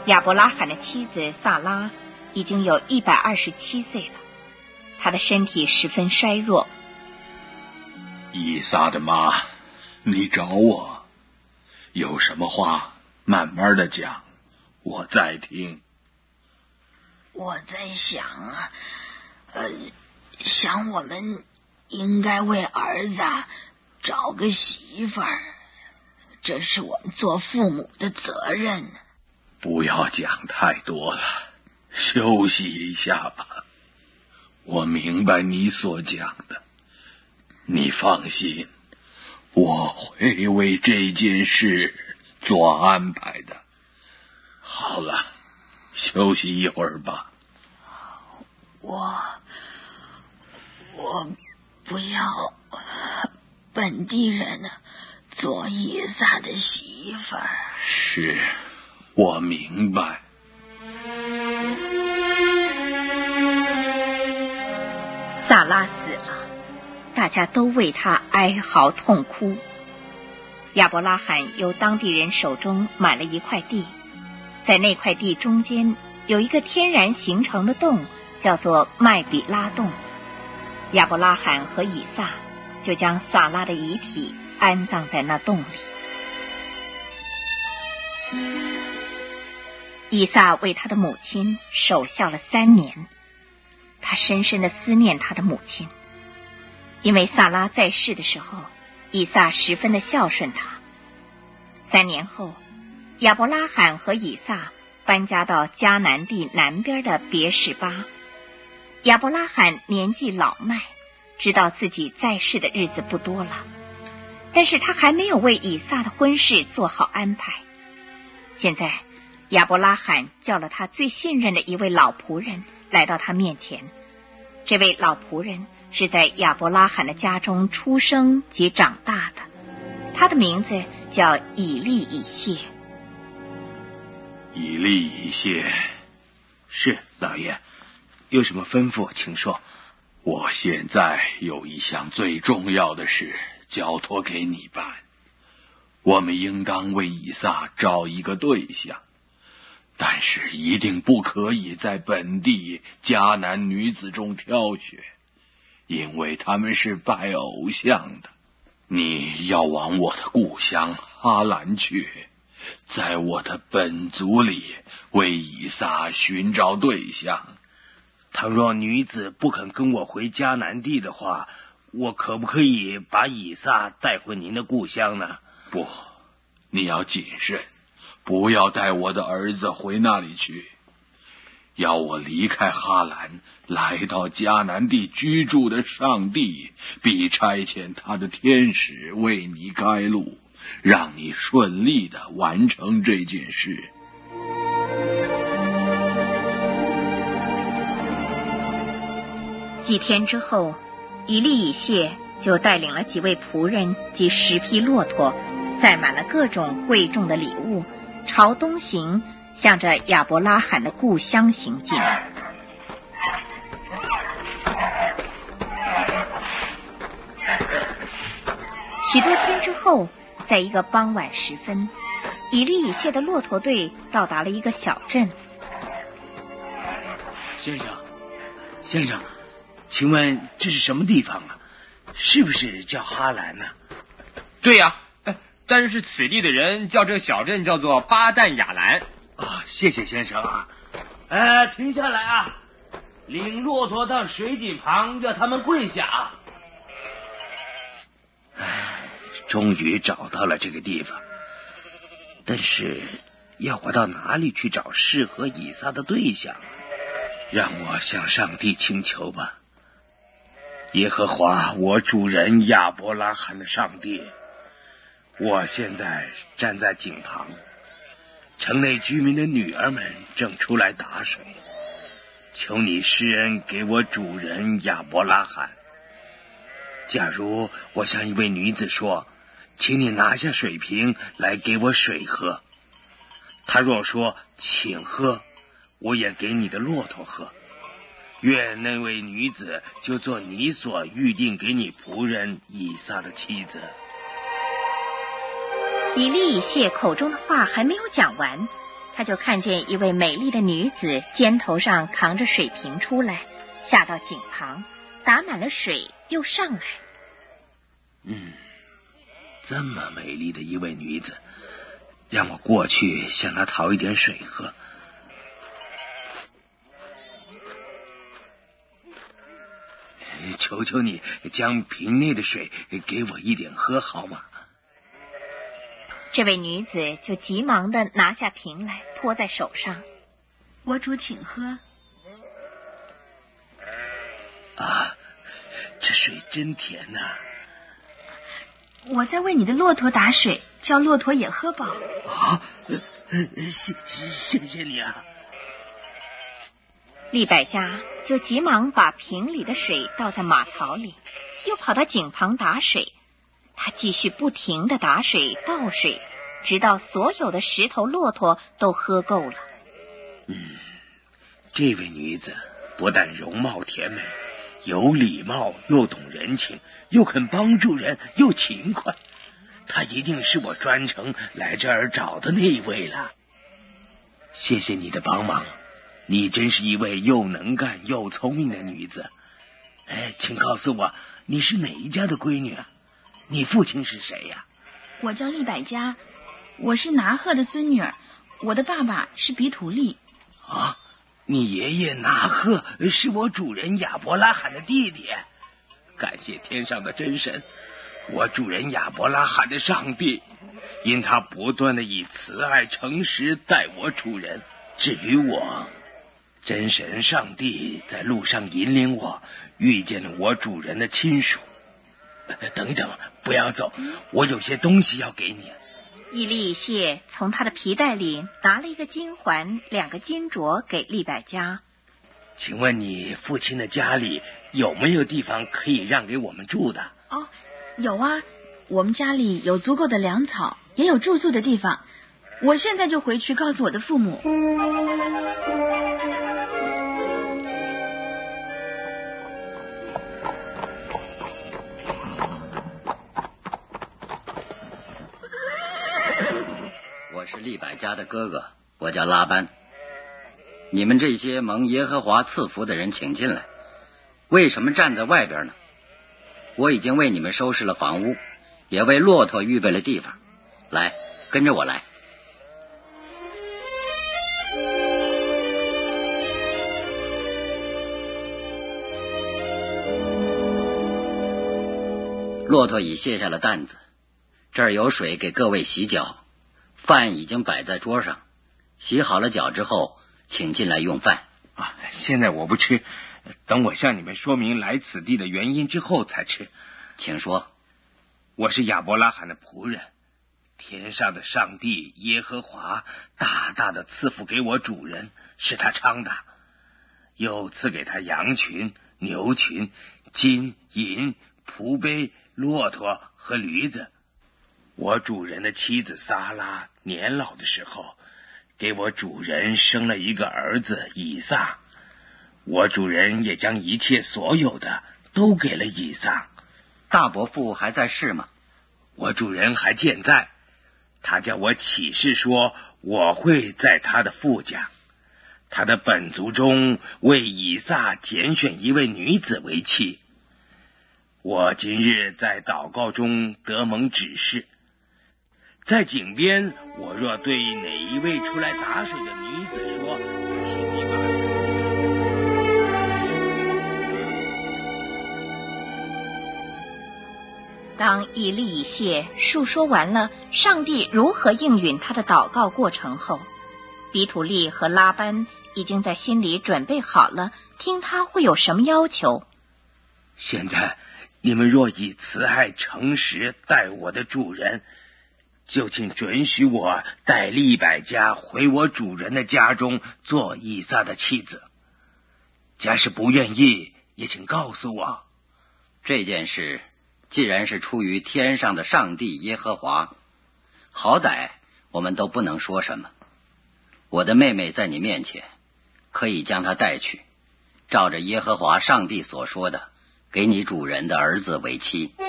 亚伯拉罕的妻子萨拉已经有127岁了，她的身体十分衰弱。 以撒的妈，你找我，有什么话慢慢的讲，我在听。 我在想想我们应该为儿子找个媳妇儿，这是我们做父母的责任。 不要讲太多了，休息一下吧。我明白你所讲的，你放心，我会为这件事做安排的。好了，休息一会儿吧。 我不要本地人做以撒的媳妇儿。 是，我明白。 萨拉死了，大家都为他哀嚎痛哭。亚伯拉罕由当地人手中买了一块地，在那块地中间有一个天然形成的洞，叫做麦比拉洞。亚伯拉罕和以撒就将撒拉的遗体安葬在那洞里。以撒为他的母亲守孝了3年，他深深地思念他的母亲，因为撒拉在世的时候，以撒十分的孝顺他。3年后，亚伯拉罕和以撒搬家到迦南地南边的别是巴。亚伯拉罕年纪老迈，知道自己在世的日子不多了，但是他还没有为以撒的婚事做好安排。现在亚伯拉罕叫了他最信任的一位老仆人来到他面前。这位老仆人是在亚伯拉罕的家中出生及长大的，他的名字叫以利以谢。 以利以谢。 是，老爷，有什么吩咐请说。 我现在有一项最重要的事交托给你办，我们应当为以撒找一个对象，但是一定不可以在本地迦南女子中挑选，因为他们是拜偶像的。你要往我的故乡哈兰去，在我的本族里为以撒寻找对象。 倘若女子不肯跟我回迦南地的话，我可不可以把以撒带回您的故乡呢？ 不，你要谨慎，不要带我的儿子回那里去。要我离开哈兰，来到迦南地居住的上帝，必差遣他的天使为你开路，让你顺利地完成这件事。 几天之后，以利以谢就带领了几位仆人及10匹骆驼，载满了各种贵重的礼物，朝东行，向着亚伯拉罕的故乡行进。许多天之后，在一个傍晚时分，以利以谢的骆驼队到达了一个小镇。 先生，请问这是什么地方啊？是不是叫哈兰呢？ 对呀，但是此地的人叫这个小镇叫做巴旦亚兰。 谢谢先生啊。停下来啊，领骆驼到水井旁，叫他们跪下啊。终于找到了这个地方，但是要我到哪里去找适合以撒的对象？让我向上帝请求吧。耶和华我主人亚伯拉罕的上帝，我现在站在井旁，城内居民的女儿们正出来打水，求你施恩给我主人亚伯拉罕。假如我向一位女子说，请你拿下水瓶来给我水喝，她若说请喝，我也给你的骆驼喝，愿那位女子就做你所预定给你仆人以撒的妻子。 以利以谢口中的话还没有讲完， 他就看见一位美丽的女子肩头上扛着水瓶出来，下到井旁，打满了水又上来。 这么美丽的一位女子，让我过去向她讨一点水喝。求求你将瓶内的水给我一点喝好吗？ 这位女子就急忙地拿下瓶来，托在手上。 我主请喝。 啊，这水真甜呐！ 我在为你的骆驼打水，叫骆驼也喝饱。 啊，谢谢你啊！ 利百加就急忙把瓶里的水倒在马槽里，又跑到井旁打水。他继续不停地打水倒水，直到所有的石头骆驼都喝够了。 这位女子不但容貌甜美，有礼貌，又懂人情，又肯帮助人，又勤快。她一定是我专程来这儿找的那一位了。谢谢你的帮忙，你真是一位又能干又聪明的女子。请告诉我，你是哪一家的闺女啊？你父亲是谁呀？ 我叫利百加，我是拿鹤的孙女儿，我的爸爸是比土利。 啊，你爷爷拿鹤是我主人亚伯拉罕的弟弟。感谢天上的真神，我主人亚伯拉罕的上帝，因他不断的以慈爱诚实待我主人。至于我，真神上帝在路上引领我，遇见了我主人的亲属。等等，不要走，我有些东西要给你。 以利以谢从他的皮带里拿了一个金环，2个金镯给利百加。 请问你父亲的家里有没有地方可以让给我们住的？ 哦，有啊，我们家里有足够的粮草，也有住宿的地方。我现在就回去告诉我的父母。 我是利百加的哥哥，我叫拉班。你们这些蒙耶和华赐福的人请进来，为什么站在外边呢？我已经为你们收拾了房屋，也为骆驼预备了地方。来，跟着我来。骆驼已卸下了担子，这儿有水给各位洗脚，饭已经摆在桌上，洗好了脚之后，请进来用饭。 现在我不吃，等我向你们说明来此地的原因之后才吃。 请说。 我是亚伯拉罕的仆人，天上的上帝耶和华大大的赐福给我主人，使他昌大，又赐给他羊群、牛群、金银、仆婢、骆驼和驴子。我主人的妻子撒拉年老的时候，给我主人生了一个儿子以撒。我主人也将一切所有的都给了以撒。 大伯父还在世吗？ 我主人还健在，他叫我起誓说，我会在他的父家，他的本族中为以撒拣选一位女子为妻。我今日在祷告中得蒙指示，在井边，我若对哪一位出来打水的女子说，请你把当以利以谢述说完了上帝如何应允他的祷告过程后，比土利和拉班已经在心里准备好了，听他会有什么要求。 现在你们若以慈爱诚实待我的主人，就请准许我带利百加回我主人的家中做以撒的妻子。假使不愿意，也请告诉我。 这件事既然是出于天上的上帝耶和华，好歹我们都不能说什么。我的妹妹在你面前，可以将她带去，照着耶和华上帝所说的，给你主人的儿子为妻。